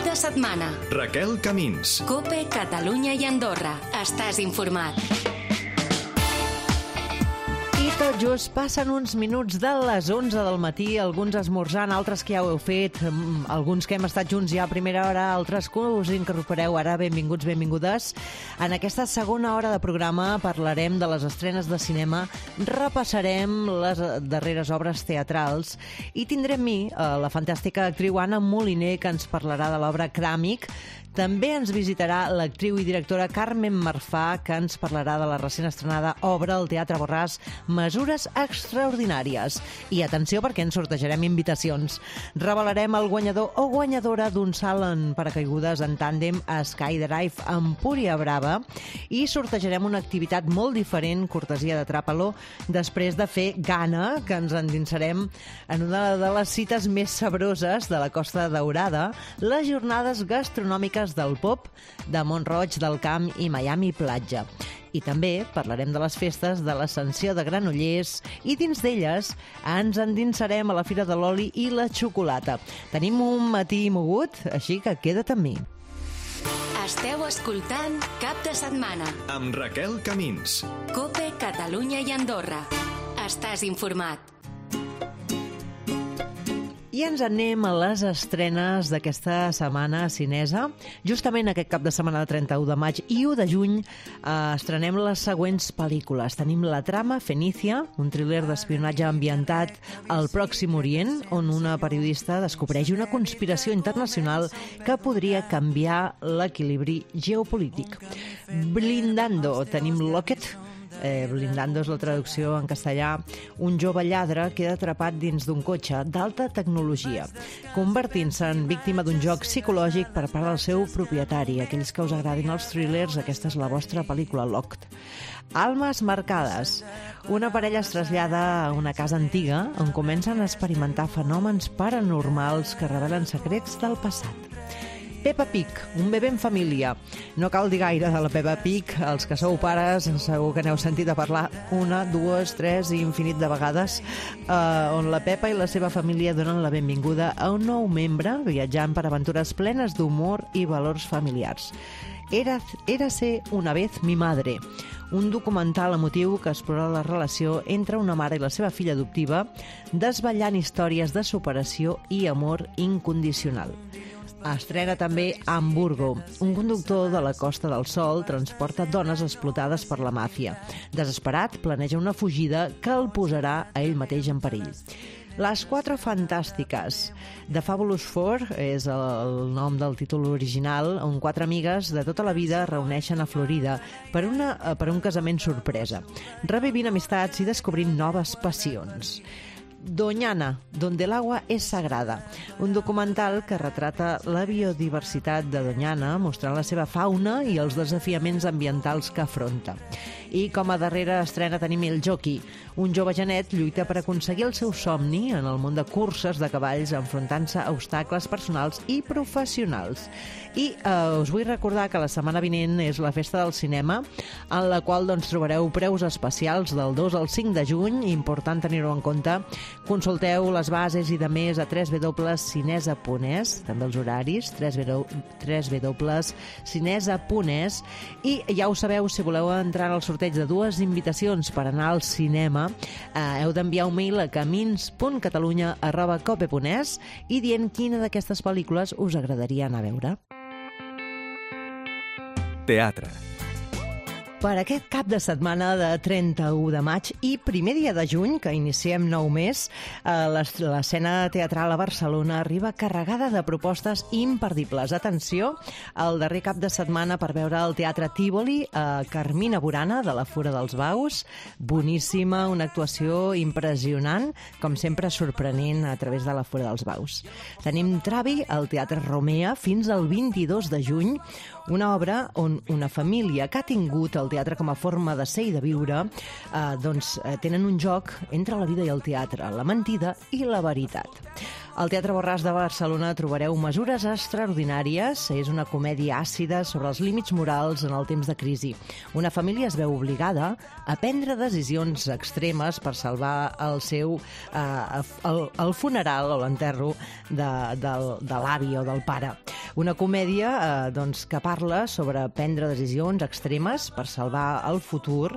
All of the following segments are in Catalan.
de setmana. Raquel Camins. COPE, Catalunya i Andorra. Estàs informat. I tot just passen uns minuts de les 11 del matí, alguns esmorzant, altres que ja ho heu fet, alguns que hem estat junts ja a primera hora, altres que us incorporeu ara. Benvinguts, benvingudes. En aquesta segona hora de programa parlarem de les estrenes de cinema, repassarem les darreres obres teatrals i tindrem la fantàstica actriu Anna Moliner, que ens parlarà de l'obra Cràmic. També ens visitarà l'actriu i directora Carmen Marfà, que ens parlarà de la recent estrenada obra al Teatre Borràs, Mesures extraordinàries. I atenció, perquè ens sortejarem invitacions. Revelarem el guanyador o guanyadora d'un salt en paracaigudes en tàndem a Skydive Empúria Brava i sortejarem una activitat molt diferent, cortesia de Trapalo, després de fer gana, que ens endinsarem en una de les cites més sabroses de la Costa Daurada, les jornades gastronòmiques del Pop de Mont-roig del Camp i Miami Platja. I també parlarem de les festes de l'Ascensió de Granollers i dins d'elles ens endinsarem a la Fira de l'Oli i la Xocolata. Tenim un matí mogut, així que queda't amb mi. Esteu escoltant Cap de Setmana. Amb Raquel Camins. COPE, Catalunya i Andorra. Estàs informat. I ens anem a les estrenes d'aquesta setmana cinesa. Justament aquest cap de setmana de 31 de maig i 1 de juny estrenem les següents pel·lícules. Tenim La trama Fenicia, un thriller d'espionatge ambientat al Pròxim Orient, on una periodista descobreix una conspiració internacional que podria canviar l'equilibri geopolític. Blindando, tenim Locket. Blindando és la traducció en castellà. Un jove lladre queda atrapat dins d'un cotxe d'alta tecnologia, convertint-se en víctima d'un joc psicològic per part del seu propietari. Aquells que us agradin els thrillers, aquesta és la vostra pel·lícula Locked. Almes marcades. Una parella es trasllada a una casa antiga on comencen a experimentar fenòmens paranormals que revelen secrets del passat. Peppa Pig, un bebè en família. No cal dir gaire de la Peppa Pig. Els que sou pares segur que n'heu sentit a parlar una, dues, tres i infinit de vegades, on la Peppa i la seva família donen la benvinguda a un nou membre viatjant per aventures plenes d'humor i valors familiars. Érase una vez mi madre, un documental emotiu que explora la relació entre una mare i la seva filla adoptiva, desvetllant històries de superació i amor incondicional. Estrena també Hamburgo. Un conductor de la Costa del Sol transporta dones explotades per la màfia. Desesperat, planeja una fugida que el posarà a ell mateix en perill. Les quatre fantàstiques. The Fabulous Four és el nom del títol original, on quatre amigues de tota la vida es reuneixen a Florida per un casament sorpresa, revivint amistats i descobrint noves passions. Doñana, donde el agua es sagrada, un documental que retrata la biodiversitat de Doñana, mostrant la seva fauna i els desafiaments ambientals que afronta. I com a darrera estrena tenim El Jockey. Un jove genet lluita per aconseguir el seu somni en el món de curses de cavalls, enfrontant-se a obstacles personals i professionals. I us vull recordar que la setmana vinent és la Festa del Cinema, en la qual trobareu preus especials del 2 al 5 de juny, important tenir-ho en compte. Consulteu les bases i de més a www.cinesa.es, també els horaris, www.cinesa.es, i ja ho sabeu, si voleu entrar al sorteig de dues invitacions per anar al cinema, heu d'enviar un mail a camins.catalunya@cope.es i dient quina d'aquestes pel·lícules us agradaria anar a veure. Teatre. Per aquest cap de setmana de 31 de maig i primer dia de juny, que iniciem nou mes, l'escena teatral a Barcelona arriba carregada de propostes imperdibles. Atenció, el darrer cap de setmana per veure al Teatre Tívoli a Carmina Burana, de la Fura dels Baus. Boníssima, una actuació impressionant, com sempre sorprenent a través de la Fura dels Baus. Tenim Travi al Teatre Romea fins al 22 de juny, una obra on una família que ha tingut el teatre com a forma de ser i de viure, tenen un joc entre la vida i el teatre, la mentida i la veritat. Al Teatre Borràs de Barcelona trobareu Mesures extraordinàries. És una comèdia àcida sobre els límits morals en el temps de crisi. Una família es veu obligada a prendre decisions extremes per salvar el funeral o l'enterro de l'avi o del pare. Una comèdia que parla sobre prendre decisions extremes per salvar el futur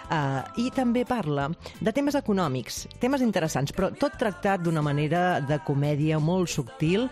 i també parla de temes econòmics, temes interessants, però tot tractat d'una manera de comèdia molt subtil,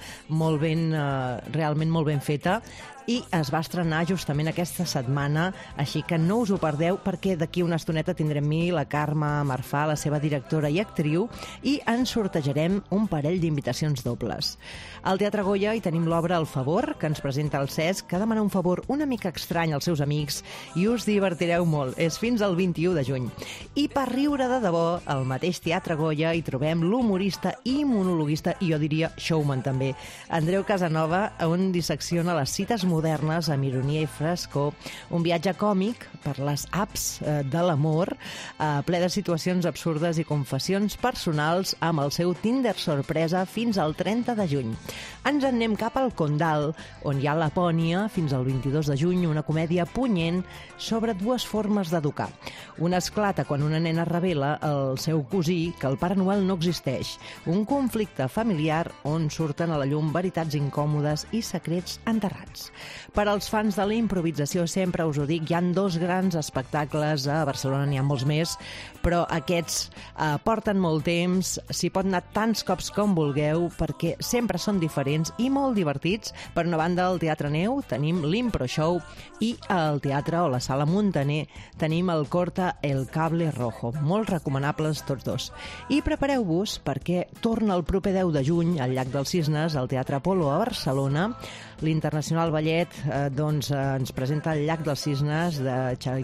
realment molt ben feta, i es va estrenar justament aquesta setmana, així que no us ho perdeu perquè d'aquí una estoneta tindrem la Carme Marfà, la seva directora i actriu, i ens sortejarem un parell d'invitacions dobles. Al Teatre Goya hi tenim l'obra El favor, que ens presenta el Cesc, que demana un favor una mica estrany als seus amics i us divertireu molt. És fins al 21 de juny. I per riure de debò, al mateix Teatre Goya hi trobem l'humorista i monologuista, i jo diria showman també, Andreu Casanova, on dissecciona les cites modernes amb ironia i frescor, un viatge còmic per les apps de l'amor, ple de situacions absurdes i confessions personals amb el seu Tinder sorpresa fins al 30 de juny. Ens en anem cap al Condal, on hi ha Lapònia, fins al 22 de juny, una comèdia punyent sobre dues formes d'educar. Una esclata quan una nena revela al seu cosí que el Pare Noel no existeix. Un conflicte familiar on surten a la llum veritats incòmodes i secrets enterrats. Per als fans de la improvisació, sempre us ho dic, hi ha dos grans espectacles a Barcelona, n'hi ha molts més, però aquests porten molt temps, s'hi pot anar tants cops com vulgueu, perquè sempre són diferents i molt divertits. Per una banda, al Teatre Neu tenim l'Impro Show i al Teatre o la Sala Muntaner tenim el Corta el Cable Rojo. Molt recomanables tots dos. I prepareu-vos perquè torna el proper 10 de juny al Llac dels Cisnes, al Teatre Apolo a Barcelona. L'Internacional Ballet ens presenta el Llac dels Cisnes de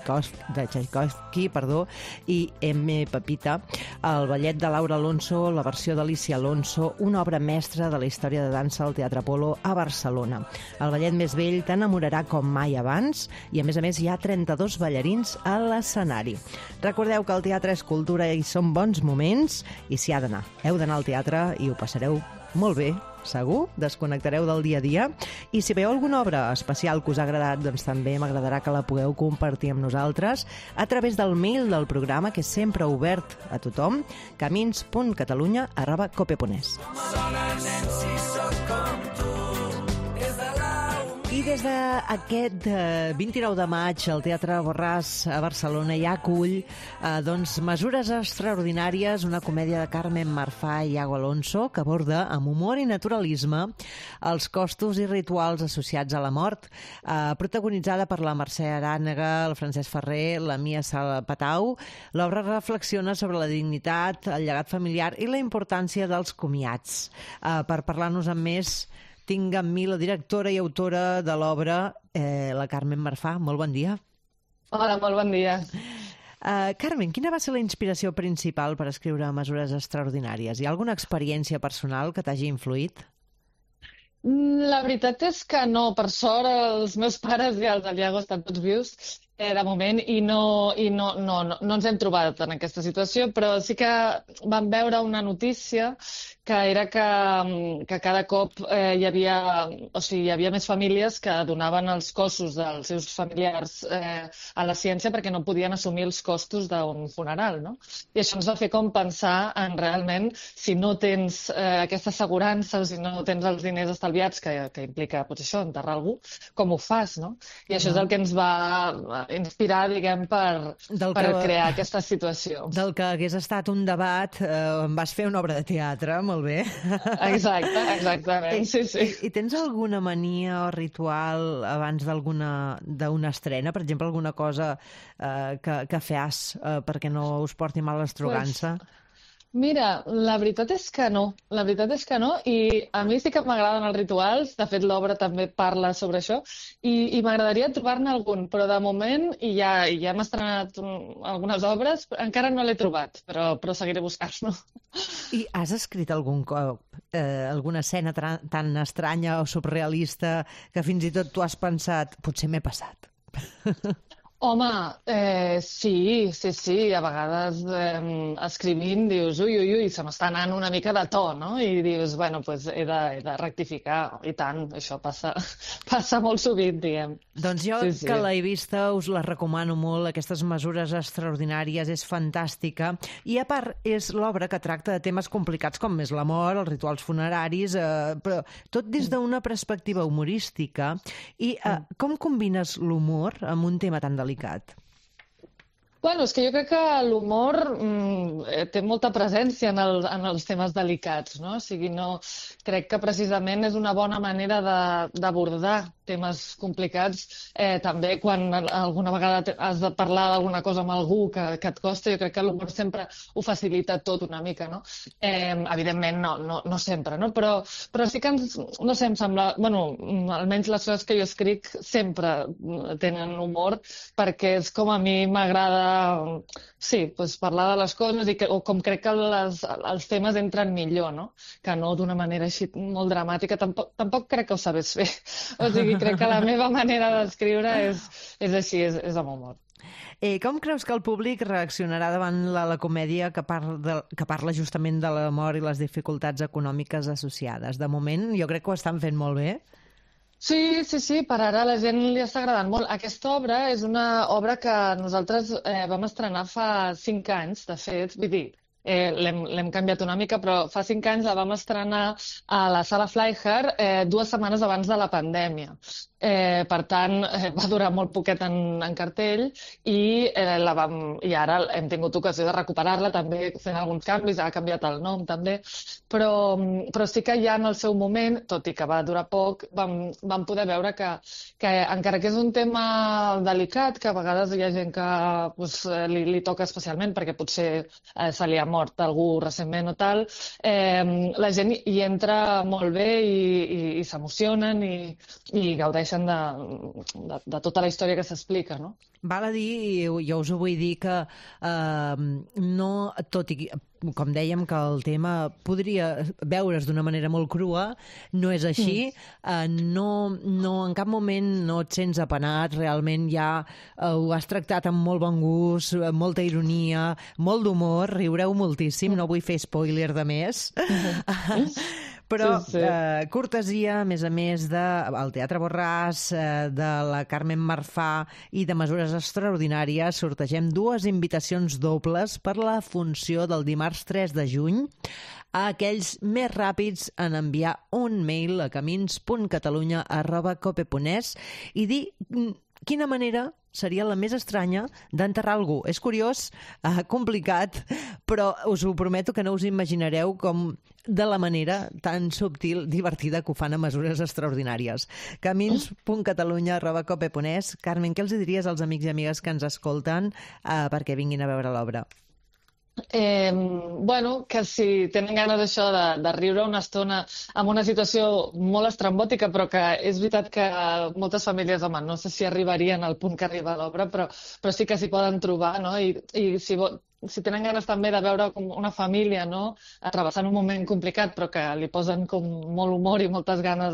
Tchaikovsky i M. Pepita, el ballet de Laura Alonso, la versió d'Alicia Alonso, una obra mestra de la història de dansa al Teatre Apolo a Barcelona. El ballet més vell t'enamorarà com mai abans i, a més, hi ha 32 ballarins a l'escenari. Recordeu que el teatre és cultura i són bons moments i s'hi ha d'anar. Heu d'anar al teatre i ho passareu molt bé, segur, desconnectareu del dia a dia, i si veieu alguna obra especial que us ha agradat, doncs també m'agradarà que la pugueu compartir amb nosaltres a través del mail del programa, que és sempre obert a tothom, camins.catalunya@cope.es. I des d'aquest 29 de maig el Teatre Borràs a Barcelona ja acull Mesures extraordinàries, una comèdia de Carmen Marfà i Iago Alonso que aborda amb humor i naturalisme els costos i rituals associats a la mort, protagonitzada per la Mercè Arànega, el Francesc Ferrer, la Mia Sala Patau. L'obra reflexiona sobre la dignitat, el llegat familiar i la importància dels comiats. Per parlar-nos amb més, tinc amb mi la directora i autora de l'obra, la Carmen Marfà. Molt bon dia. Hola, molt bon dia. Carmen, quina va ser la inspiració principal per escriure Mesures extraordinàries? Hi ha alguna experiència personal que t'hagi influït? La veritat és que no. Per sort, els meus pares i els del Iago estan tots vius de moment i no ens hem trobat en aquesta situació, però sí que vam veure una notícia que era que cada cop hi havia més famílies que donaven els cossos dels seus familiars a la ciència perquè no podien assumir els costos d'un funeral, no? I això ens va fer com pensar en realment, si no tens aquesta assegurança o si no tens els diners estalviats, que implica això, enterrar algú, com ho fas, no? I això és el que ens va inspirar, diguem, per crear aquesta situació. Del que hagués estat un debat, vas fer una obra de teatre, molt bé. Exactament, sí. I tens alguna mania o ritual abans d'una estrena? Per exemple, alguna cosa que fas perquè no us porti mal l'estrogança? Mira, la veritat és que no, i a mi sí que m'agraden els rituals, de fet l'obra també parla sobre això, i m'agradaria trobar-ne algun, però de moment, i ja hem estrenat algunes obres, encara no l'he trobat, però seguiré buscant-lo. I has escrit algun cop alguna escena tan estranya o surrealista que fins i tot tu has pensat, potser m'he passat? Home, sí. A vegades escrivint dius, ui, se m'està anant una mica de to, no? I dius, bueno, pues he de rectificar. I tant, això passa molt sovint, diguem. Doncs jo, Sí. que l'he vista, us la recomano molt. Aquestes mesures extraordinàries, és fantàstica. I a part, és l'obra que tracta de temes complicats com és la mort, els rituals funeraris, però tot des d'una perspectiva humorística. I com combines l'humor amb un tema tan delicat? Bueno, és que jo crec que l'humor té molta presència en els temes delicats, no? O sigui, crec que precisament és una bona manera d'abordar temes complicats. També quan alguna vegada has de parlar d'alguna cosa amb algú que et costa, jo crec que l'humor sempre ho facilita tot una mica, no? Evidentment no sempre, no? Però sí que no sé, em sembla... Bueno, almenys les coses que jo escric sempre tenen humor, perquè és com a mi m'agrada parlar de les coses o com crec que els temes entren millor, no? Que no d'una manera així molt dramàtica. Tampoc crec que ho sabés fer. O sigui, crec que la meva manera d'escriure és així, és amb humor. Com creus que el públic reaccionarà davant la comèdia que parla justament de la mort i les dificultats econòmiques associades? De moment, jo crec que ho estan fent molt bé. Sí, per ara a la gent li està agradant molt. Aquesta obra és una obra que nosaltres vam estrenar fa 5 anys, de fet, vull dir, l'hem canviat una mica, però fa 5 anys la vam estrenar a la Sala Flyher 2 setmanes abans de la pandèmia. Per tant, va durar molt poquet en cartell i ara hem tingut ocasió de recuperar-la, també fent alguns canvis, ha canviat el nom també, però sí que ja en el seu moment, tot i que va durar poc, vam poder veure que encara que és un tema delicat, que a vegades hi ha gent que li toca especialment perquè potser se li ha mort algú recentment o tal, la gent hi entra molt bé i s'emocionen i gaudeixen de tota la història que s'explica, no? Val a dir, jo us ho vull dir, que tot i com dèiem que el tema podria veure's d'una manera molt crua, no és així. En cap moment no et sents apenat, realment ja ho has tractat amb molt bon gust, molta ironia, molt d'humor, riureu moltíssim, no vull fer spoiler de més. Però cortesia, a més, del Teatre Borràs, de la Carmen Marfà i de Mesures Extraordinàries, sortegem 2 invitacions dobles per la funció del dimarts 3 de juny a aquells més ràpids en enviar un mail a camins.catalunya@cope.es i dir quina manera seria la més estranya d'enterrar algú. És curiós, complicat, però us ho prometo que no us imaginareu com de la manera tan subtil, divertida que ho fan a Mesures Extraordinàries. camins.catalunya@cope.es. Carmen, què els diries als amics i amigues que ens escolten perquè vinguin a veure l'obra? Bueno, que si tenen ganes d'això, de riure una estona amb una situació molt estrambòtica, però que és veritat que moltes famílies, home, no sé si arribarien al punt que arriba l'obra, però sí que s'hi poden trobar, no? I si tenen ganes també de veure com una família, no?, travessant un moment complicat, però que li posen com molt humor i moltes ganes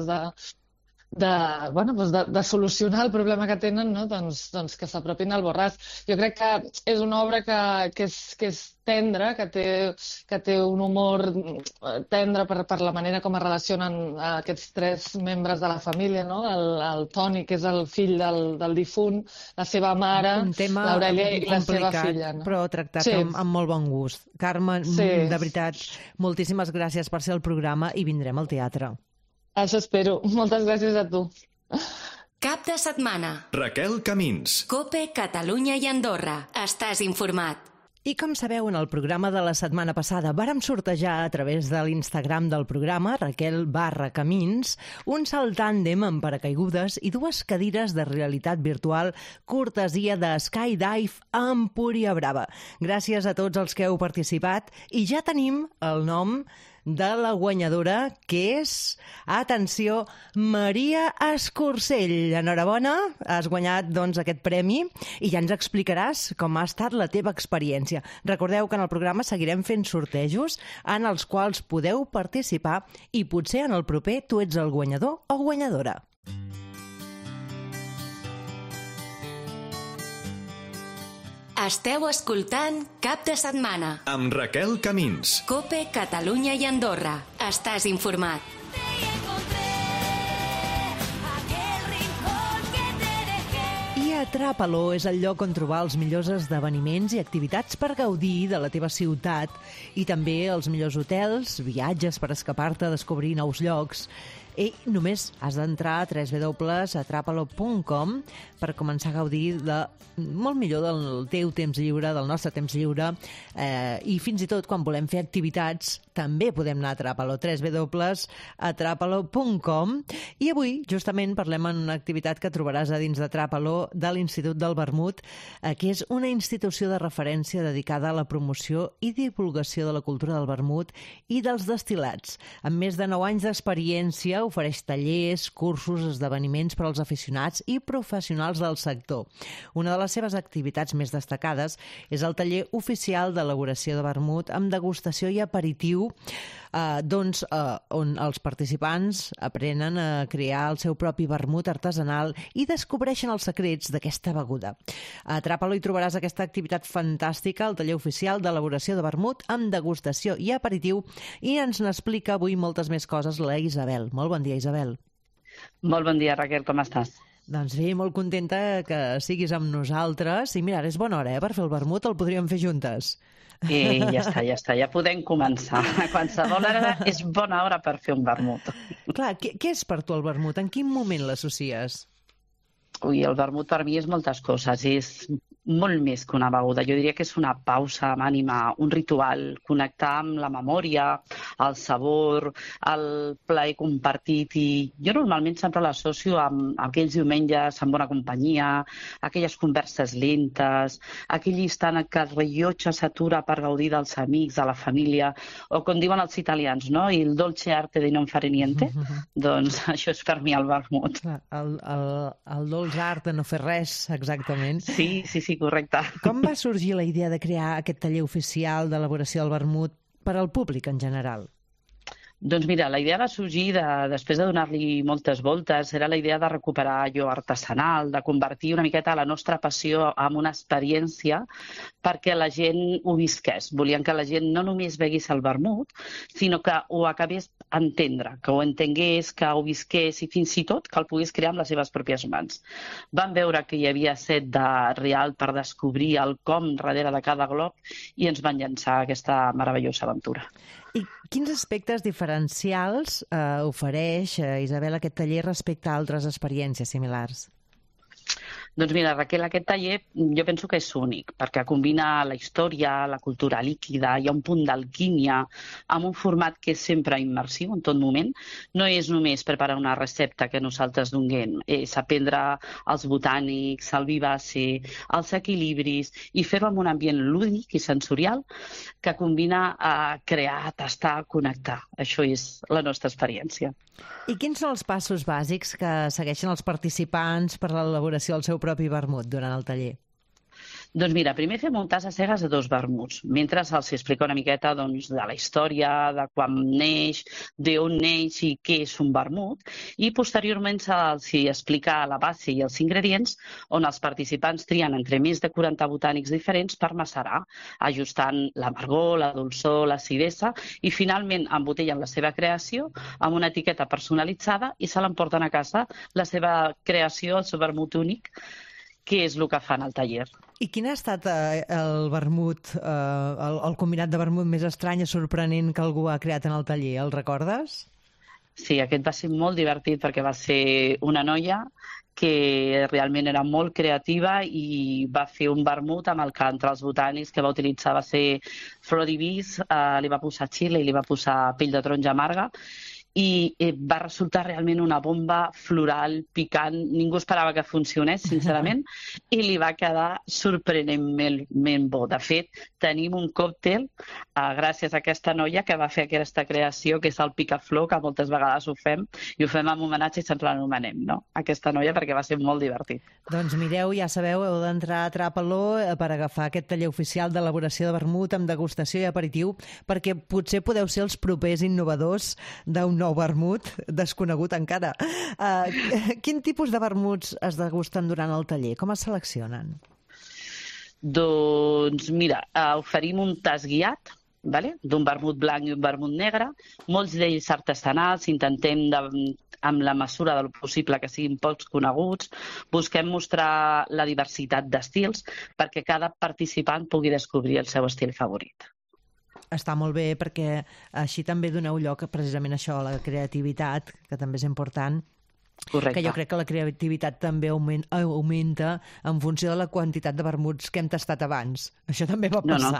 de solucionar el problema que tenen, no? Doncs que s'apropin al Borràs. Jo crec que és una obra que és tendra, que té un humor tendre per la manera com es relacionen aquests 3 membres de la família, no? El Toni, que és el fill del difunt, la seva mare, l'Aurèlia i la seva filla. No? Però tractat amb molt bon gust. Carme, de veritat, moltíssimes gràcies per ser al programa i vindrem al teatre. Això espero. Moltes gràcies a tu. Cap de setmana. Raquel Camins. Cope, Catalunya i Andorra. Estàs informat. I com sabeu, en el programa de la setmana passada vàrem sortejar a través de l'Instagram del programa, Raquel_Camins, un salt tàndem amb paracaigudes i 2 cadires de realitat virtual cortesia de Skydive a Empúria Brava. Gràcies a tots els que heu participat i ja tenim el nom de la guanyadora, que és, atenció, Maria Escursell. Enhorabona, has guanyat doncs aquest premi i ja ens explicaràs com ha estat la teva experiència. Recordeu que en el programa seguirem fent sortejos en els quals podeu participar i potser en el proper tu ets el guanyador o guanyadora. Esteu escoltant Cap de Setmana. Amb Raquel Camins. COPE, Catalunya i Andorra. Estàs informat. Atrapa-lo és el lloc on trobar els millors esdeveniments i activitats per gaudir de la teva ciutat i també els millors hotels, viatges per escapar-te a descobrir nous llocs. I només has d'entrar a www.atrapalo.com per començar a gaudir de molt millor del teu temps lliure, del nostre temps lliure, i fins i tot quan volem fer activitats també podem anar a Atrapalo, www.atrapalo.com. I avui justament parlem en una activitat que trobaràs a dins d'Atrapalo de l'Institut del Vermut, que és una institució de referència dedicada a la promoció i divulgació de la cultura del vermut i dels destil·lats. Amb més de 9 anys d'experiència, ofereix tallers, cursos, esdeveniments per als aficionats i professionals del sector. Una de les seves activitats més destacades és el taller oficial d'elaboració de vermut amb degustació i aperitiu, on els participants aprenen a crear el seu propi vermut artesanal i descobreixen els secrets d'aquesta beguda. A Atrapalo hi trobaràs aquesta activitat fantàstica, el taller oficial d'elaboració de vermut amb degustació i aperitiu, i ens n'explica avui moltes més coses la Isabel. Molt bon dia, Isabel. Molt bon dia, Raquel, com estàs? Doncs bé, molt contenta que siguis amb nosaltres. I mira, ara és bona hora, per fer el vermut, el podríem fer juntes. I ja està, ja podem començar. A qualsevol hora és bona hora per fer un vermut. Clar, què és per tu el vermut? En quin moment l'associes? Ui, el vermut per mi és moltes coses, és molt més que una beguda. Jo diria que és una pausa amb ànima, un ritual, connectar amb la memòria, el sabor, el plaer compartit. I jo normalment sempre l'associo amb aquells diumenges amb bona companyia, aquelles converses lentes, aquell instant en què el rellotge s'atura per gaudir dels amics, de la família, o com diuen els italians, no? Il dolce arte di non fare niente. Doncs això és per mi el vermut. El dolç art de no fer res, exactament. Sí, correcte. Com va sorgir la idea de crear aquest taller oficial d'elaboració del vermut per al públic en general? Doncs mira, la idea va sorgir després de donar-li moltes voltes. Era la idea de recuperar allò artesanal, de convertir una miqueta la nostra passió en una experiència perquè la gent ho visqués. Volien que la gent no només begués el vermut, sinó que ho acabés entendre, que ho entengués, que ho visqués i fins i tot que el pogués crear amb les seves pròpies mans. Van veure que hi havia set de real per descobrir el com darrere de cada glob i ens van llançar aquesta meravellosa aventura. I quins aspectes diferencials ofereix, Isabel, aquest taller respecte a altres experiències similars? Doncs mira, Raquel, aquest taller jo penso que és únic, perquè combina la història, la cultura líquida, hi ha un punt d'alquímia, amb un format que és sempre immersiu en tot moment. No és només preparar una recepta que nosaltres donem, és aprendre els botànics, el vivace, els equilibris, i fer-ho en un ambient lúdic i sensorial que combina a crear, tastar, connectar. Això és la nostra experiència. I quins són els passos bàsics que segueixen els participants per a l'elaboració del seu propi vermut durant el taller? Doncs mira, primer fem un tas a cegues de 2 vermuts, mentre els explica una miqueta de la història, de quan neix, d'on neix i què és un vermut, i posteriorment se'ls explica la base i els ingredients, on els participants trien entre més de 40 botànics diferents per macerar, ajustant l'amargor, la dolçor, l'acidesa, i finalment embotellen la seva creació amb una etiqueta personalitzada i se l'emporten a casa, la seva creació, el seu vermut únic, que és el que fan al taller. I quin ha estat el vermut, el combinat de vermut més estrany i sorprenent que algú ha creat en el taller? El recordes? Sí, aquest va ser molt divertit perquè va ser una noia que realment era molt creativa i va fer un vermut amb el que entre els botànics que va utilitzar va ser flor d'ibis, li va posar xile i li va posar pell de taronja amarga, i va resultar realment una bomba floral, picant. Ningú esperava que funcionés, sincerament, i li va quedar sorprenentment bo. De fet, tenim un còctel gràcies a aquesta noia que va fer aquesta creació, que és el picaflor, que moltes vegades ho fem, i ho fem amb homenatge i sempre l'anomenem, no? Aquesta noia, perquè va ser molt divertit. Doncs mireu, ja sabeu, heu d'entrar a Atrapalo per agafar aquest taller oficial d'elaboració de vermut amb degustació i aperitiu, perquè potser podeu ser els propers innovadors d'un nou vermut, desconegut encara. Quin tipus de vermuts es degusten durant el taller? Com es seleccionen? Doncs mira, oferim un tas guiat, vale? D'un vermut blanc i un vermut negre, molts d'ells artesanals, intentem amb la mesura del possible que siguin pocs coneguts, busquem mostrar la diversitat d'estils perquè cada participant pugui descobrir el seu estil favorit. Està molt bé perquè així també doneu lloc precisament a això, a la creativitat, que també és important. Correcte. Que jo crec que la creativitat també augmenta en funció de la quantitat de vermuts que hem tastat abans. Això també pot passar.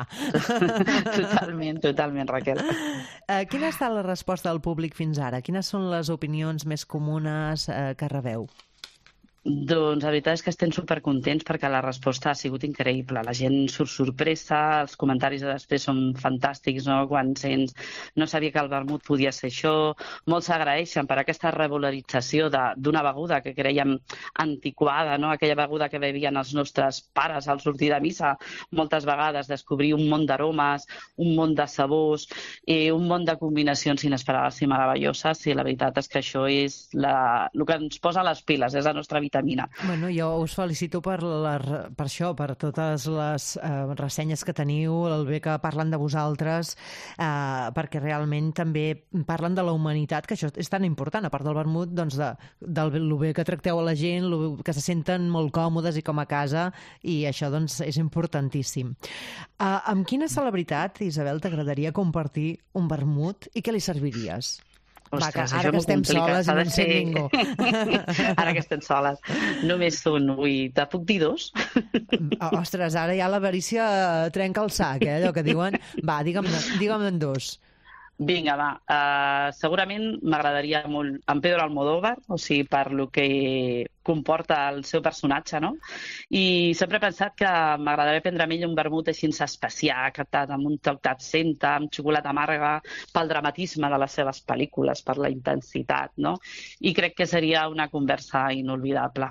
No. Totalment, Raquel. Quina ha estat la resposta del públic fins ara? Quines són les opinions més comunes que rebeu? Doncs la veritat és que estem supercontents perquè la resposta ha sigut increïble. La gent surt sorpresa, els comentaris de després són fantàstics, no? Quan sents no sabia que el vermut podia ser això. Molts agraeixen per aquesta revalorització d'una beguda que creiem antiquada, no? Aquella beguda que bevien els nostres pares al sortir de missa. Moltes vegades descobrir un món d'aromes, un món de sabors, un món de combinacions inesperades i meravelloses, i la veritat és que això és el que ens posa les piles, és la nostra vitamina. Bueno, jo us felicito per això, per totes les ressenyes que teniu, el bé que parlen de vosaltres, perquè realment també parlen de la humanitat, que això és tan important, a part del vermut, doncs del bé que tracteu a la gent, que se senten molt còmodes i com a casa, i això doncs és importantíssim. Amb quina celebritat, Isabel, t'agradaria compartir un vermut i què li serviries? Ostres, ara que estem soles i no en sé ningú. Ara que estem soles. Només un. Te puc dir dos? Ostres, ara ja l'avarícia trenca el sac, allò que diuen. Va, digue'm dos. Vinga, va. Segurament m'agradaria molt en Pedro Almodóvar, o sigui, per lo que comporta el seu personatge, no? I sempre he pensat que m'agradaria prendre amb ell un vermut així especial, amb un toc d'absenta, amb xocolata amarga, pel dramatisme de les seves pel·lícules, per la intensitat, no? I crec que seria una conversa inolvidable.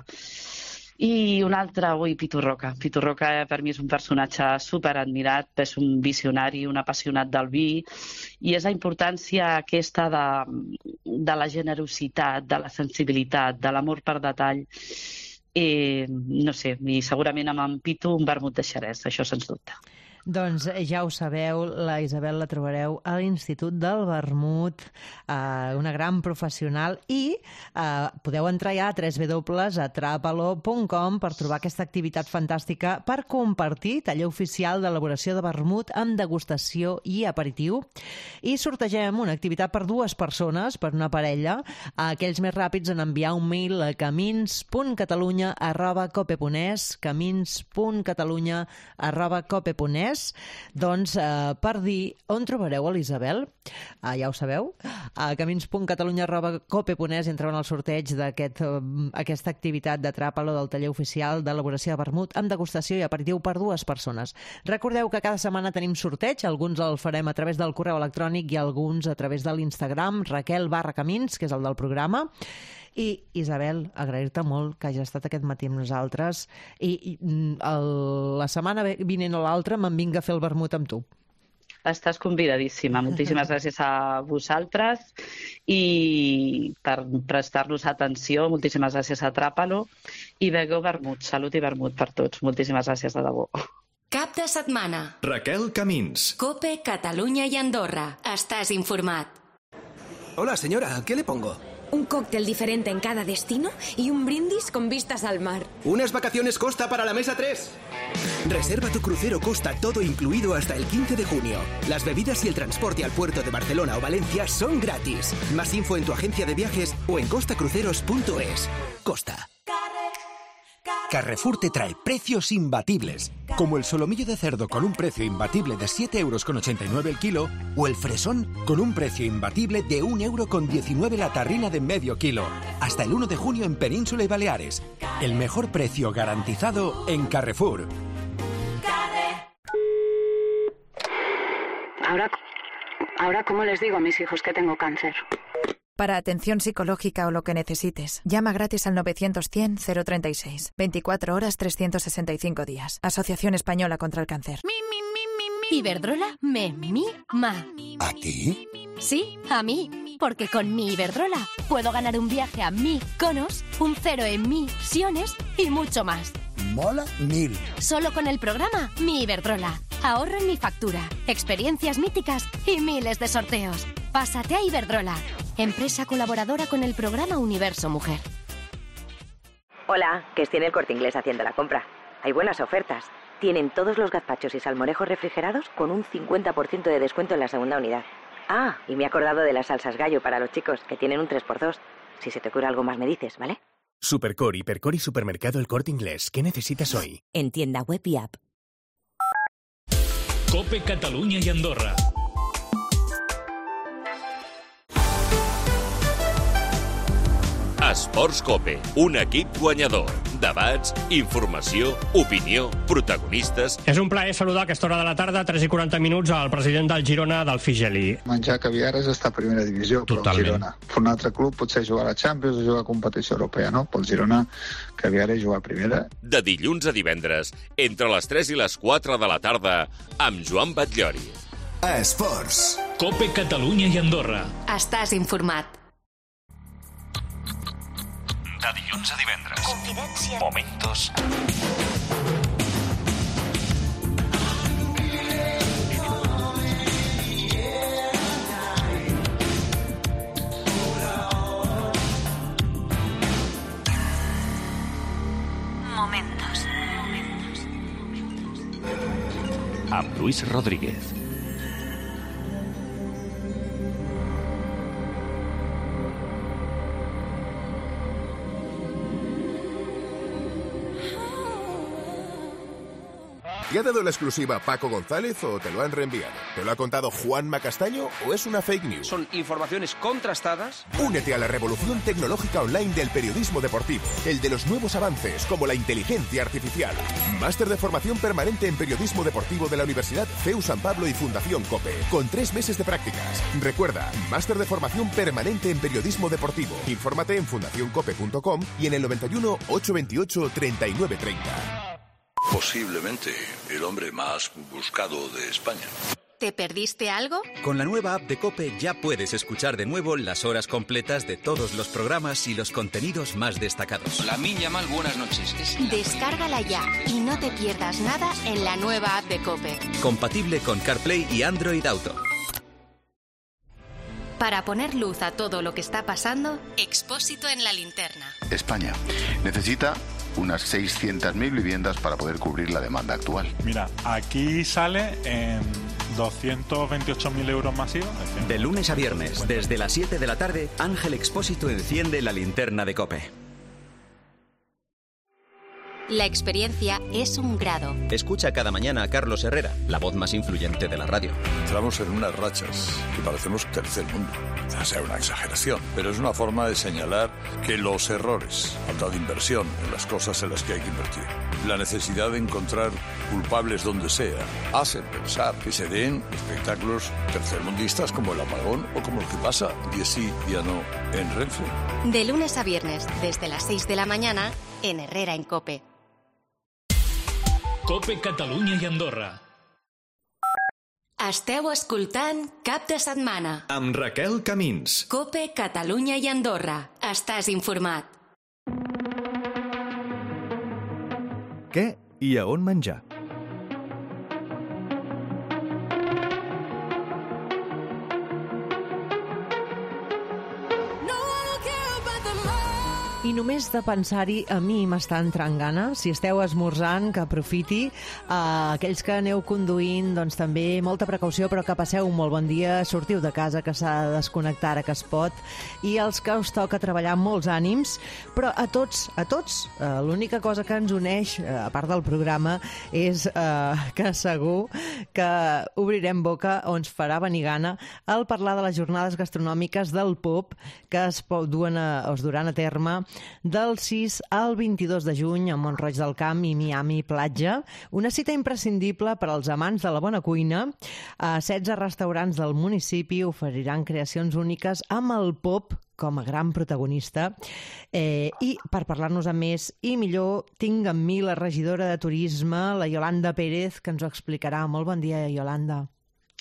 I un altre, Pitu Roca. Pitu Roca per mi és un personatge superadmirat, és un visionari, un apassionat del vi, i és la importància aquesta de la generositat, de la sensibilitat, de l'amor per detall. No sé, i segurament amb en Pitu un vermut de Xerès, això sens dubte. Doncs ja ho sabeu, la Isabel la trobareu a l'Institut del Vermut, una gran professional, i podeu entrar ja a www.atrapalo.com per trobar aquesta activitat fantàstica per compartir, taller oficial d'elaboració de vermut amb degustació i aperitiu. I sortegem una activitat per 2 persones, per una parella, aquells més ràpids en enviar un mail a camins.catalunya@cope.es, camins.catalunya@cope.es, doncs per dir on trobareu a l'Isabel, ja ho sabeu, a camins.catalunya@cope.es entreu en el sorteig d'aquesta activitat d'Atrapalo del taller oficial d'elaboració de vermut amb degustació i aperitiu per 2 persones. Recordeu que cada setmana tenim sorteig, alguns el farem a través del correu electrònic i alguns a través de l'Instagram, Raquel_Camins, que és el del programa. I, Isabel, agrair-te molt que hagis estat aquest matí amb nosaltres i la setmana vinent o l'altra me'n vinc a fer el vermut amb tu. Estàs convidadíssima. Moltíssimes gràcies a vosaltres i per prestar-nos atenció. Moltíssimes gràcies a Atrapalo i begueu vermut. Salut i vermut per tots. Moltíssimes gràcies de debò. Cap de setmana. Raquel Camins. COPE, Catalunya i Andorra. Estàs informat. Hola, señora. ¿Qué le pongo? Un cóctel diferente en cada destino y un brindis con vistas al mar. Unas vacaciones Costa para la mesa 3. Reserva tu crucero Costa todo incluido hasta el 15 de junio. Las bebidas y el transporte al puerto de Barcelona o Valencia son gratis. Más info en tu agencia de viajes o en costacruceros.es. Costa. Carrefour te trae precios imbatibles, como el solomillo de cerdo con un precio imbatible de 7,89 € el kilo, o el fresón con un precio imbatible de 1,19 € la tarrina de medio kilo. Hasta el 1 de junio en Península y Baleares. El mejor precio garantizado en Carrefour. Ahora, ¿cómo les digo a mis hijos que tengo cáncer? Para atención psicológica o lo que necesites, llama gratis al 900-100-036. 24 horas, 365 días. Asociación Española contra el Cáncer. Iberdrola me mima. ¿A ti? Sí, a mí. Porque con mi Iberdrola puedo ganar un viaje a Mykonos, un 0 en Misiones y mucho más. mola 1000. Solo con el programa Mi Iberdrola. Ahorro en mi factura, experiencias míticas y miles de sorteos. Pásate a Iberdrola, empresa colaboradora con el programa Universo Mujer. Hola, que estoy en el Corte Inglés haciendo la compra. Hay buenas ofertas. Tienen todos los gazpachos y salmorejos refrigerados con un 50% de descuento en la segunda unidad. Ah, y me he acordado de las salsas gallo para los chicos, que tienen un 3x2. Si se te ocurre algo más me dices, ¿vale? Supercor, Hipercor y Supermercado El Corte Inglés. ¿Qué necesitas hoy? En tienda web y app. COPE Catalunya i Andorra. Esports COPE, un equip guanyador. Debats, informació, opinió, protagonistes... És un plaer saludar a aquesta hora de la tarda, 3:40 al president del Girona, Delfí Geli. Menjar caviar és estar a primera divisió, però el Girona. Per un altre club potser jugar a la Champions o jugar a competició europea, no? Pel Girona, caviar és jugar a primera. De dilluns a divendres, entre les 3 i les 4 de la tarda, amb Joan Batllori. Esports. COPE Catalunya i Andorra. Estàs informat. De dilluns a divendres. Confidència. Momentos. Momentos. Amb Luis Rodríguez. ¿Te ha dado la exclusiva Paco González o te lo han reenviado? ¿Te lo ha contado Juanma Castaño o es una fake news? Son informaciones contrastadas. Únete a la revolución tecnológica online del periodismo deportivo, el de los nuevos avances como la inteligencia artificial. Máster de formación permanente en periodismo deportivo de la Universidad CEU San Pablo y Fundación COPE, con 3 meses de prácticas. Recuerda, máster de formación permanente en periodismo deportivo. Infórmate en fundacioncope.com y en el 91 828 3930. Posiblemente el hombre más buscado de España. ¿Te perdiste algo? Con la nueva app de COPE ya puedes escuchar de nuevo las horas completas de todos los programas y los contenidos más destacados. La Minya Mal, buenas noches. Descárgala ya y no te pierdas nada en la nueva app de COPE. Compatible con CarPlay y Android Auto. Para poner luz a todo lo que está pasando, Expósito en la linterna. España necesita unas 600.000 viviendas para poder cubrir la demanda actual. Mira, aquí sale en 228.000 euros masivos. De lunes a viernes, desde las 7 de la tarde, Ángel Expósito enciende la linterna de COPE. La experiencia es un grado. Escucha cada mañana a Carlos Herrera, la voz más influyente de la radio. Entramos en unas rachas que parecemos tercer mundo. O sea, una exageración, pero es una forma de señalar que los errores, falta de inversión en las cosas en las que hay que invertir, la necesidad de encontrar culpables donde sea, hacen pensar que se den espectáculos tercermundistas como el apagón o como lo que pasa día sí, día no en Renfe. De lunes a viernes, desde las 6 de la mañana, en Herrera en COPE. COPE Catalunya i Andorra. Esteu escoltant Cap de Setmana. Amb Raquel Camins. COPE Catalunya i Andorra. Estàs informat. Què i a on menjar? I només de pensar-hi, a mi m'està entrant gana. Si esteu esmorzant, que aprofiti. Aquells que aneu conduint, doncs també molta precaució, però que passeu un molt bon dia. Sortiu de casa, que s'ha de desconnectar ara que es pot. I els que us toca treballar, molts ànims. Però a tots, l'única cosa que ens uneix, a part del programa, és que segur que obrirem boca o ens farà venir gana al parlar de les jornades gastronòmiques del POP que es duran a terme del 6 al 22 de juny a Mont-roig del Camp i Miami Platja. Una cita imprescindible per als amants de la bona cuina. 16 restaurants del municipi oferiran creacions úniques amb el POP com a gran protagonista. I per parlar-nos amb més i millor, tinc amb mi la regidora de Turisme, la Yolanda Pérez, que ens ho explicarà. Molt bon dia, Yolanda.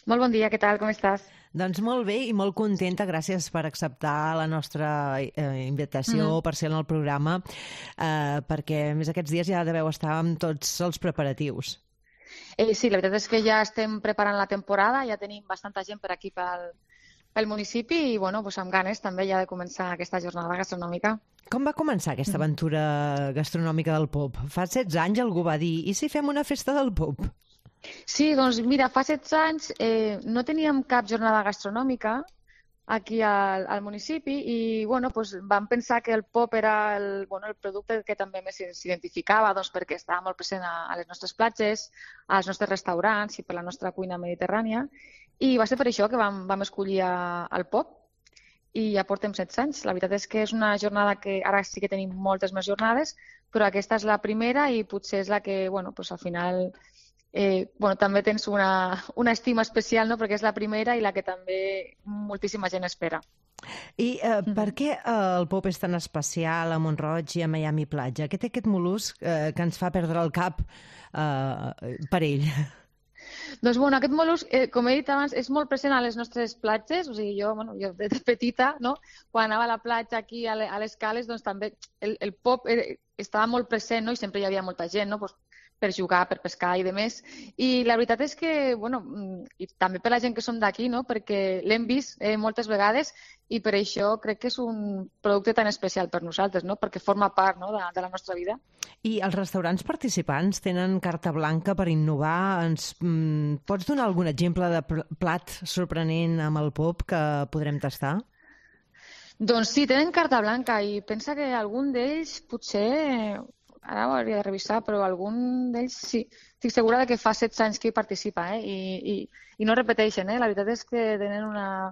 Molt bon dia, què tal, com estàs? Doncs molt bé i molt contenta, gràcies per acceptar la nostra invitació per ser en el programa, perquè a més aquests dies ja deveu estar amb tots els preparatius. Sí, la veritat és que ja estem preparant la temporada, ja tenim bastanta gent per aquí pel municipi i amb ganes també ja de començar aquesta jornada gastronòmica. Com va començar aquesta aventura gastronòmica del pop? Fa 16 anys algú va dir, i si fem una festa del pop? Sí, doncs mira, fa 16 anys no teníem cap jornada gastronòmica aquí al municipi i vam pensar que el pop era el producte que també més s'identificava perquè estava molt present a les nostres platges, als nostres restaurants i per la nostra cuina mediterrània i va ser per això que vam escollir el pop i ja portem 16 anys. La veritat és que és una jornada que ara sí que tenim moltes més jornades, però aquesta és la primera i potser és la que al final també tens una estima especial, no? Perquè és la primera i la que també moltíssima gent espera. I per què el pop és tan especial a Mont-roig i a Miami Platja? Què té aquest mol·lusc que ens fa perdre el cap per ell? Doncs aquest mol·lusc, com he dit abans, és molt present a les nostres platges. O sigui, jo de petita, no? Quan anava a la platja aquí a les cales, doncs també el pop estava molt present, no? I sempre hi havia molta gent, no? Per jugar, per pescar i demés. I la veritat és que, i també per la gent que som d'aquí, no? Perquè l'hem vist moltes vegades i per això crec que és un producte tan especial per nosaltres, no? Perquè forma part de la nostra vida. I els restaurants participants tenen carta blanca per innovar. Ens pots donar algun exemple de plat sorprenent amb el pop que podrem tastar? Doncs sí, tenen carta blanca i pensa que algun d'ells potser... Ara ho hauria de revisar, però algun d'ells sí. Estic segura que fa 16 anys que hi participa i no repeteixen. La veritat és que tenen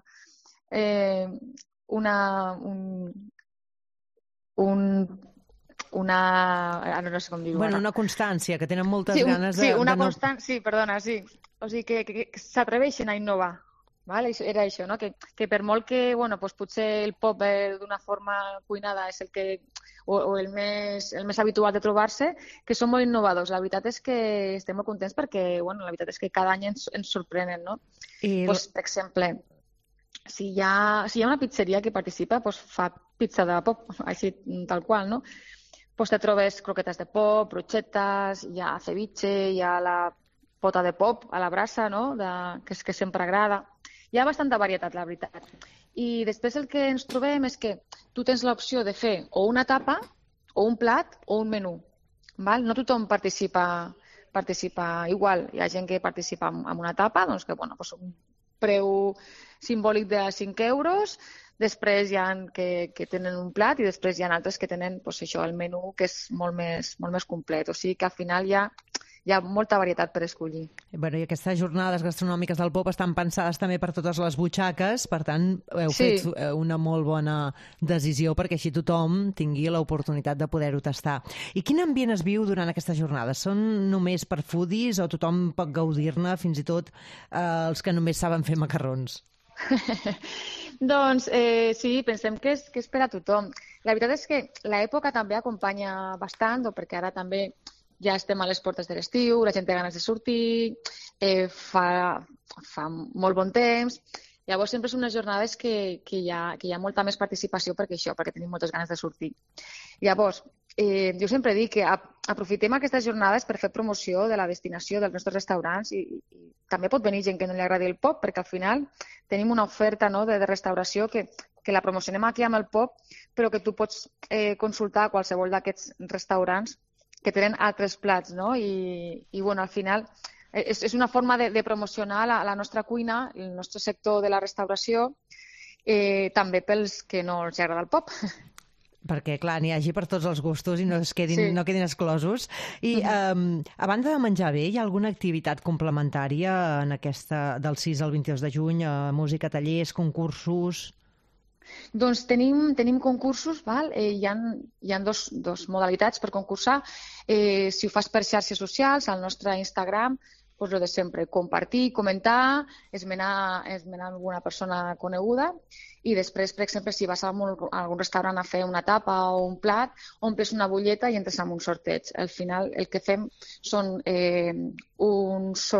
no sé com dir-ho. Una constància, que tenen moltes ganes de... Sí, perdona, sí. O sigui, que s'atreveixen a innovar. Vale? Era això, no? Que per molt que potser el pop d'una forma cuinada és el que o el més habitual de trobar-se, que són molt innovadors. La veritat és que estem molt contents perquè la veritat és que cada any ens sorprenen, no? Per exemple, si hi ha una pizzeria que participa, fa pizza de pop, així tal qual, no? Te trobes croquetes de pop, brochettes, hi ha ceviche, hi ha la pota de pop a la brasa, no? Que sempre agrada. Hi ha bastanta varietat, la veritat. I després el que ens trobem és que tu tens l'opció de fer o una tapa, o un plat, o un menú. Val? No tothom participa igual. Hi ha gent que participa amb una tapa, doncs que un preu simbòlic de 5 euros, després hi ha que tenen un plat i després hi ha altres que tenen el menú que és molt més complet. O sigui que al final hi ha molta varietat per escollir. I aquestes jornades gastronòmiques del pop estan pensades també per totes les butxaques, per tant, heu fet una molt bona decisió perquè així tothom tingui l'oportunitat de poder-ho tastar. I quin ambient es viu durant aquestes jornades? Són només per foodies o tothom pot gaudir-ne, fins i tot els que només saben fer macarrons? Doncs sí, pensem que és per a tothom. La veritat és que l'època també acompanya bastant, perquè ara també ja estem a les portes de l'estiu, la gent té ganes de sortir, fa molt bon temps. Llavors sempre són unes jornades que hi ha molta més participació perquè tenim moltes ganes de sortir. Llavors, jo sempre dic que aprofitem aquestes jornades per fer promoció de la destinació dels nostres restaurants i també pot venir gent que no li agradi el pop perquè al final tenim una oferta de restauració que la promocionem aquí amb el pop però que tu pots consultar a qualsevol d'aquests restaurants que tenen altres plats, no? I al final és una forma de promocionar la nostra cuina, el nostre sector de la restauració, també pels que no els agrada el pop. Perquè, clar, n'hi hagi per tots els gustos i no quedin exclosos. I a banda de menjar bé, hi ha alguna activitat complementària en aquesta del 6 al 22 de juny? Música, tallers, concursos... Doncs tenim concursos, hi ha dos modalitats per concursar. Si ho fas per xarxes socials, al nostre Instagram, doncs el de sempre, compartir, comentar, esmenar alguna persona coneguda i després, per exemple, si vas a algun restaurant a fer una tapa o un plat, omples una butlleta i entres en un sorteig. Al final el que fem són un sorteig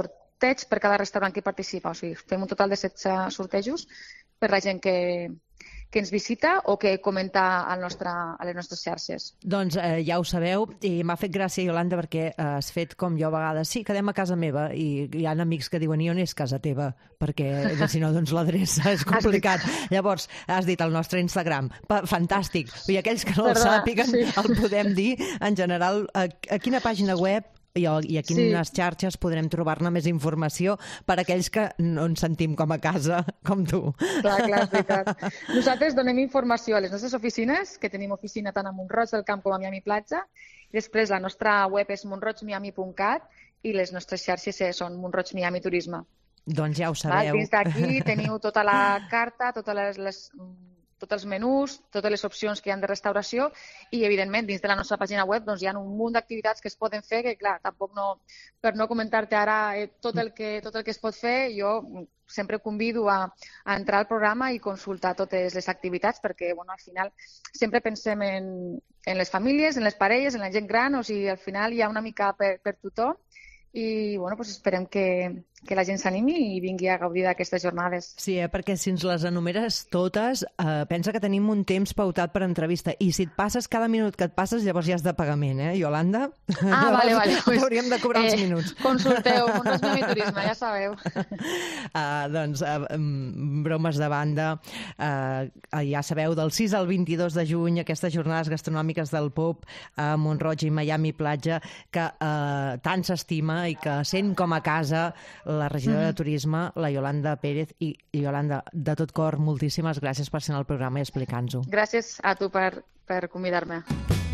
sorteig per cada restaurant que hi participa. O sigui, fem un total de 16 sortejos per la gent que ens visita o que comenta a les nostres xarxes. Doncs ja ho sabeu, i m'ha fet gràcia, Iolanda, perquè has fet com jo a vegades. Sí, quedem a casa meva, i hi ha amics que diuen, i on és casa teva? Perquè, si no, doncs l'adreça és complicat. Llavors, has dit el nostre Instagram. Fantàstic. I aquells que no el sàpiguen, el podem dir, en general, a quina pàgina web i a quines xarxes podrem trobar-ne més informació per a aquells que no ens sentim com a casa, com tu. Clar, és veritat. Nosaltres donem informació a les nostres oficines, que tenim oficina tant a Mont-roig del Camp com a Miami Platja, i després la nostra web és montroigmiami.cat i les nostres xarxes són Mont-roig Miami Turisme. Doncs ja ho sabeu. Dins d'aquí teniu tota la carta, tots els menús, totes les opcions que hi ha de restauració i, evidentment, dins de la nostra pàgina web hi ha un munt d'activitats que es poden fer, que, clar, tampoc per no comentar-te ara tot el que es pot fer, jo sempre convido a entrar al programa i consultar totes les activitats perquè, al final, sempre pensem en les famílies, en les parelles, en la gent gran, o sigui, al final hi ha una mica per tothom i, esperem que la gent s'animi i vingui a gaudir d'aquestes jornades. Sí, perquè si ens les enumeres totes, pensa que tenim un temps pautat per entrevista i si et passes cada minut que et passes, llavors ja és de pagament, Iolanda? Vale. Hauríem de cobrar els minuts. Consulteu, Mont-roig Miami Turisme, ja sabeu. Doncs, bromes de banda, ja sabeu, del 6 al 22 de juny, aquestes jornades gastronòmiques del POP a Mont-roig i Miami Platja, que tant s'estima i que sent com a casa la regidora de Turisme, la Iolanda Pérez. I Iolanda, de tot cor, moltíssimes gràcies per ser en el programa i explicar-nos-ho. Gràcies a tu per convidar-me.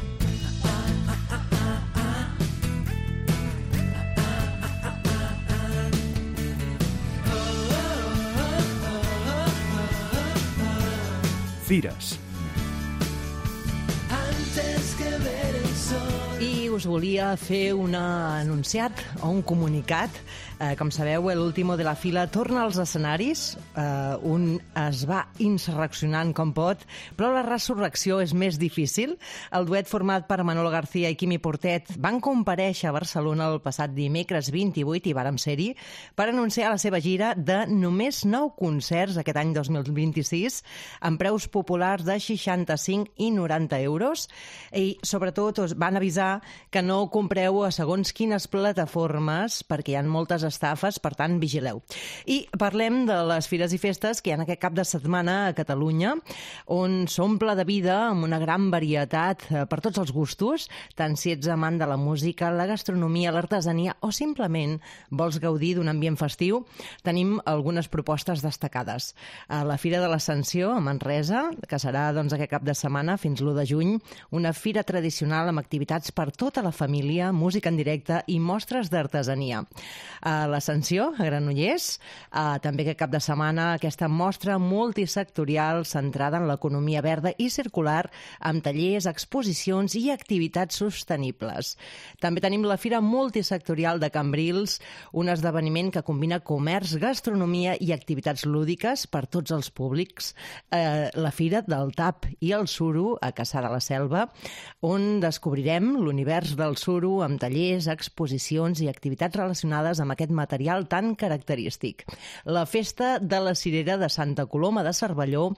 Fires. I us volia fer un anunciat o un comunicat. Com sabeu, l'Último de la Fila torna als escenaris. Un es va insurreccionant com pot, però la resurrecció és més difícil. El duet format per Manolo García i Quimi Portet van comparèixer a Barcelona el passat dimecres 28, i vàrem ser-hi, per anunciar la seva gira de només 9 concerts aquest any 2026, amb preus populars de 65 i 90 euros. I, sobretot, us van avisar que no compreu a segons quines plataformes, perquè hi ha moltes estafes, per tant, vigileu. I parlem de les fires i festes que hi ha aquest cap de setmana a Catalunya, on s'omple de vida amb una gran varietat per tots els gustos, tant si ets amant de la música, la gastronomia, l'artesania o simplement vols gaudir d'un ambient festiu, tenim algunes propostes destacades. A la Fira de l'Ascensió, a Manresa, que serà aquest cap de setmana fins l'1 de juny, una fira tradicional amb activitats per tota la família, música en directe i mostres d'artesania. A l'Ascensió, a Granollers, també aquest cap de setmana, aquesta mostra multisectorial centrada en l'economia verda i circular, amb tallers, exposicions i activitats sostenibles. També tenim la Fira Multisectorial de Cambrils, un esdeveniment que combina comerç, gastronomia i activitats lúdiques per tots els públics. La Fira del Tap i el Suro, a Cassà de la Selva, on descobrirem l'univers del suro amb tallers, exposicions i activitats relacionades amb aquest material tan característic. La Festa de la Cirera de Santa Coloma de Cervelló,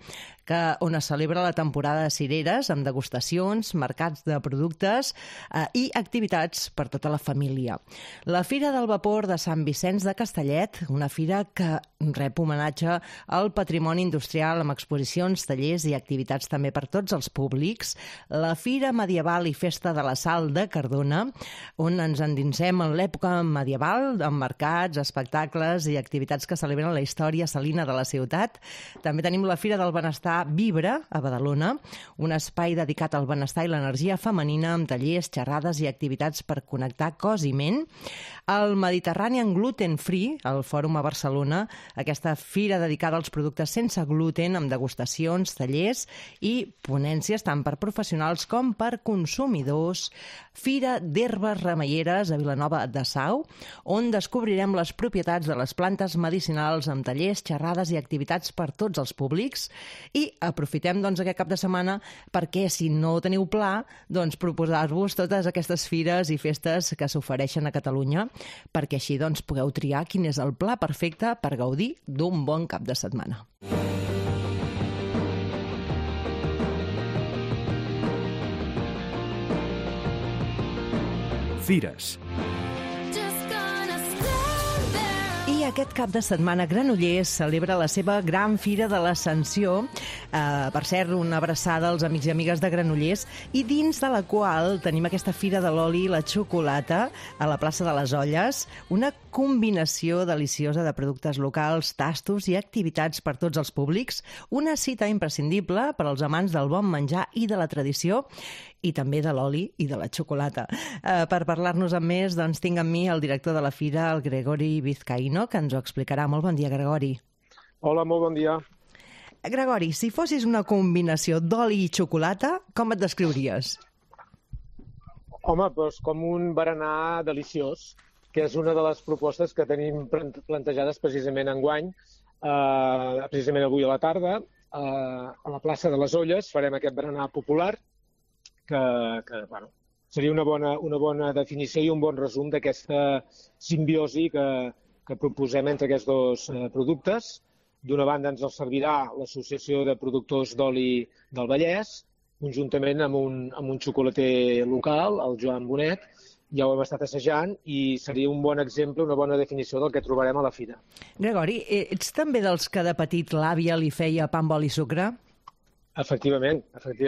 on es celebra la temporada de cireres, amb degustacions, mercats de productes i activitats per tota la família. La Fira del Vapor de Sant Vicenç de Castellet, una fira que rep homenatge al patrimoni industrial amb exposicions, tallers i activitats també per tots els públics. La Fira Medieval i Festa de la Sal de Cardona, on ens endinsem en l'època medieval, amb mercats, espectacles i activitats que celebren la història salina de la ciutat. També tenim la Fira del Benestar Vibra, a Badalona, un espai dedicat al benestar i l'energia femenina amb tallers, xerrades i activitats per connectar cos i ment. El Mediterranean Gluten Free, al Fòrum a Barcelona, aquesta fira dedicada als productes sense gluten, amb degustacions, tallers i ponències tant per professionals com per consumidors. Fira d'Herbes Remeieres a Vilanova de Sau, on descobrirem les propietats de les plantes medicinals amb tallers, xerrades i activitats per tots els públics. I I aprofitem aquest cap de setmana perquè, si no ho teniu pla, proposar-vos totes aquestes fires i festes que s'ofereixen a Catalunya, perquè així pugueu triar quin és el pla perfecte per gaudir d'un bon cap de setmana. Fires. I aquest cap de setmana Granollers celebra la seva gran Fira de l'Ascensió, per cert, una abraçada als amics i amigues de Granollers, i dins de la qual tenim aquesta Fira de l'Oli i la Xocolata a la plaça de les Olles, una combinació deliciosa de productes locals, tastos i activitats per tots els públics, una cita imprescindible per als amants del bon menjar i de la tradició, i també de l'oli i de la xocolata. Per parlar-nos amb més, tinc amb mi el director de la Fira, el Gregori Vizcaíno, que ens ho explicarà. Molt bon dia, Gregori. Hola, molt bon dia. Gregori, si fossis una combinació d'oli i xocolata, com et descriuries? Home, doncs com un berenar deliciós, que és una de les propostes que tenim plantejades precisament enguany. Precisament avui a la tarda, a la plaça de les Olles, farem aquest berenar popular, que seria una bona definició i un bon resum d'aquesta simbiosi que proposem entre aquests dos productes. D'una banda ens el servirà l'Associació de Productors d'Oli del Vallès, conjuntament amb un xocolater local, el Joan Bonet. Ja ho hem estat assajant i seria un bon exemple, una bona definició del que trobarem a la fira. Gregori, ets també dels que de petit l'àvia li feia pa amb oli i sucre? Efectivament.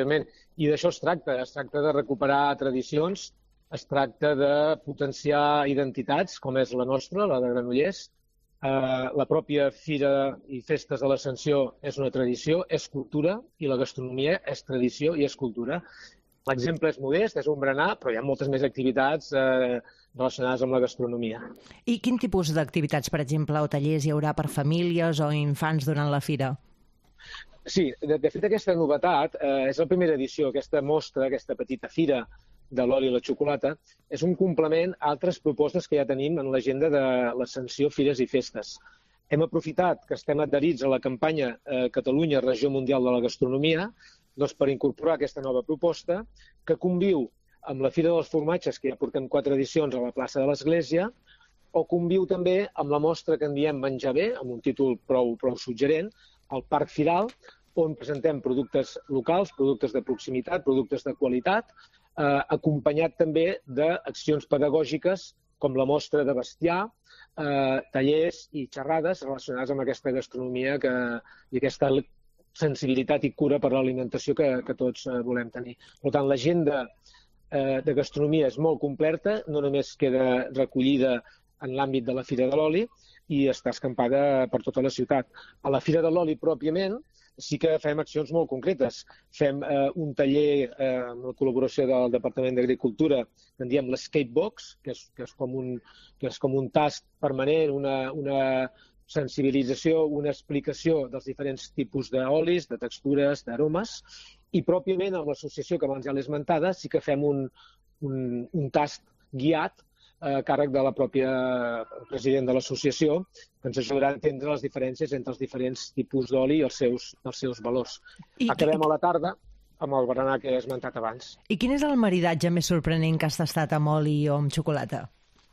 I d'això es tracta de recuperar tradicions, es tracta de potenciar identitats, com és la nostra, la de Granollers. La pròpia Fira i Festes de l'Ascensió és una tradició, és cultura, i la gastronomia és tradició i és cultura. L'exemple és modest, és un berenar, però hi ha moltes més activitats relacionades amb la gastronomia. I quin tipus d'activitats, per exemple, o tallers hi haurà per famílies o infants durant la fira? Sí, de fet aquesta novetat és la primera edició, aquesta mostra, aquesta petita fira de l'oli i la xocolata, és un complement a altres propostes que ja tenim en l'agenda de l'Ascensió Fires i Festes. Hem aprofitat que estem adherits a la campanya Catalunya Regió Mundial de la Gastronomia per incorporar aquesta nova proposta que conviu amb la Fira dels Formatges, que ja portem 4 edicions a la plaça de l'Església, o conviu també amb la mostra que en diem Menjar Bé, amb un títol prou suggerent, al Parc Firal, on presentem productes locals, productes de proximitat, productes de qualitat, acompanyat també d'accions pedagògiques com la mostra de bestiar, tallers i xerrades relacionades amb aquesta gastronomia i aquesta sensibilitat i cura per l'alimentació que tots volem tenir. Per tant, l'agenda de gastronomia és molt completa, no només queda recollida en l'àmbit de la Fira de l'Oli i està escampada per tota la ciutat. A la Fira de l'Oli pròpiament sí que fem accions molt concretes. Fem un taller amb la col·laboració del Departament d'Agricultura que en diem l'Escapebox, que és com un tast permanent, una sensibilització, una explicació dels diferents tipus d'olis, de textures, d'aromes, i pròpiament amb l'associació que abans ja l'he esmentada sí que fem un tast guiat a càrrec de la pròpia president de l'associació, que ens ajudarà a entendre les diferències entre els diferents tipus d'oli i els seus valors. Acabem a la tarda amb el berenar que he esmentat abans. I quin és el maridatge més sorprenent que has tastat amb oli o amb xocolata?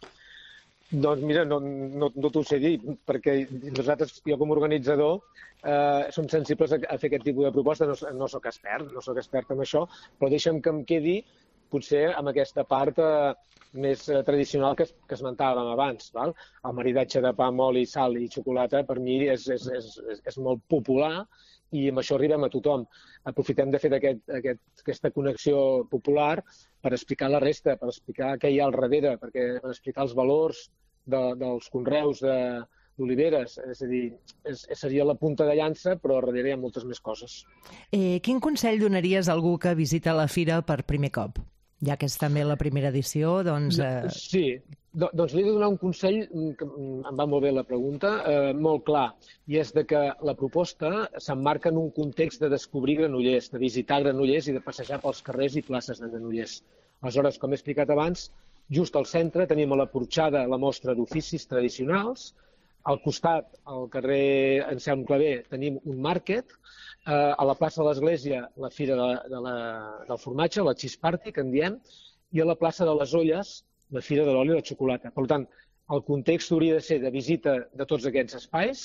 Doncs mira, no t'ho sé dir, perquè nosaltres, jo com a organitzador, som sensibles a fer aquest tipus de proposta. No soc expert en això, però deixa'm que em quedi potser amb aquesta part més tradicional que esmentàvem abans. El maridatge de pa amb oli, sal i xocolata per mi és molt popular i amb això arribem a tothom. Aprofitem de fer aquesta connexió popular per explicar la resta, per explicar què hi ha al darrere, per explicar els valors dels conreus d'oliveres. És a dir, seria la punta de llança, però al darrere hi ha moltes més coses. Quin consell donaries a algú que visita la fira per primer cop? Ja que és també la primera edició, doncs... Sí, doncs li he de donar un consell, que em va molt bé la pregunta, molt clar, i és que la proposta s'emmarca en un context de descobrir Granollers, de visitar Granollers i de passejar pels carrers i places de Granollers. Aleshores, com he explicat abans, just al centre tenim a la porxada la mostra d'oficis tradicionals, Al costat, al carrer Anselm Clavé, tenim un market. A la plaça de l'Església, la Fira del Formatge, la Cheese Party, que en diem, i a la plaça de les Olles, la Fira de l'Oli i la Xocolata. Per tant, el context hauria de ser de visita de tots aquests espais.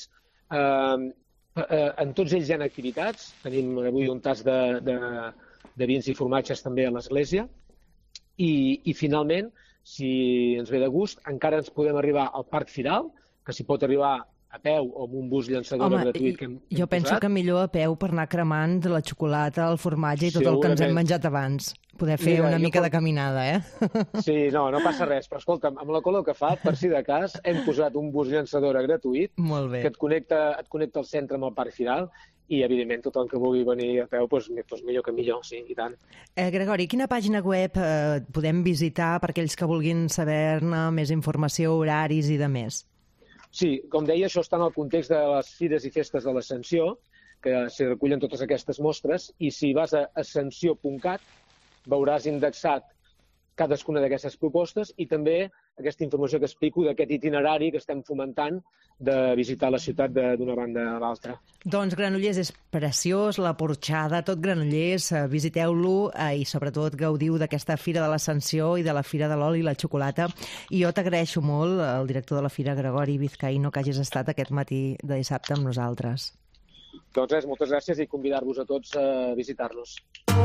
En tots ells hi ha activitats. Tenim avui un tas de vins i formatges també a l'Església. I finalment, si ens ve de gust, encara ens podem arribar al Parc Firal, que s'hi pot arribar a peu o amb un bus llançador gratuït que hem jo penso posat. que millor a peu per anar cremant la xocolata, el formatge i tot el que ens hem menjat abans. Poder fer una mica de caminada, Sí, no passa res. Però escolta'm, amb la cola que fa, per si de cas, hem posat un bus llançadora gratuït que et connecta al centre amb el Parc Firal i, evidentment, tothom que vulgui venir a peu, doncs millor que millor, sí, i tant. Gregori, quina pàgina web podem visitar per aquells que vulguin saber-ne més informació, horaris i de més? Sí, com deia, això està en el context de les Fires i Festes de l'Ascensió, que s'hi recullen totes aquestes mostres, i si vas a ascensió.cat veuràs indexat cadascuna d'aquestes propostes i també aquesta informació que explico d'aquest itinerari que estem fomentant de visitar la ciutat d'una banda a l'altra. Doncs Granollers és preciós, la Porxada, tot Granollers, visiteu-lo i sobretot gaudiu d'aquesta Fira de l'Ascensió i de la Fira de l'Oli i la Xocolata. I jo t'agraeixo molt, el director de la Fira, Gregori Vizcaíno, que hagis estat aquest matí de dissabte amb nosaltres. Doncs res, moltes gràcies i convidar-vos a tots a visitar-nos.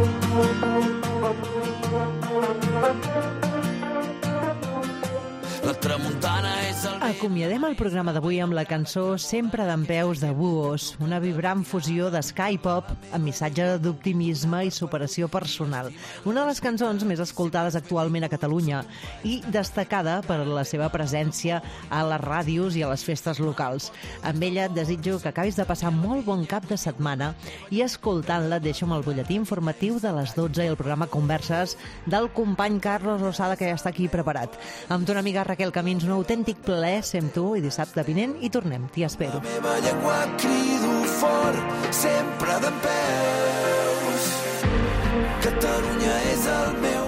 La tramuntana és el... Acomiadem el programa d'avui amb la cançó Sempre dempeus de Buos, una vibrant fusió de sky-pop amb missatge d'optimisme i superació personal. Una de les cançons més escoltades actualment a Catalunya i destacada per la seva presència a les ràdios i a les festes locals. Amb ella et desitjo que acabis de passar molt bon cap de setmana i escoltant-la deixa'm el butlletí informatiu de les 12 i el programa Converses del company Carlos Rosada, que ja està aquí preparat. Amb tu una amiga Raquel Camins, un autèntic plaer ser amb tu i dissabte vinent hi tornem, t'hi espero. La meva llengua crido fort, sempre dempeus. Catalunya és el meu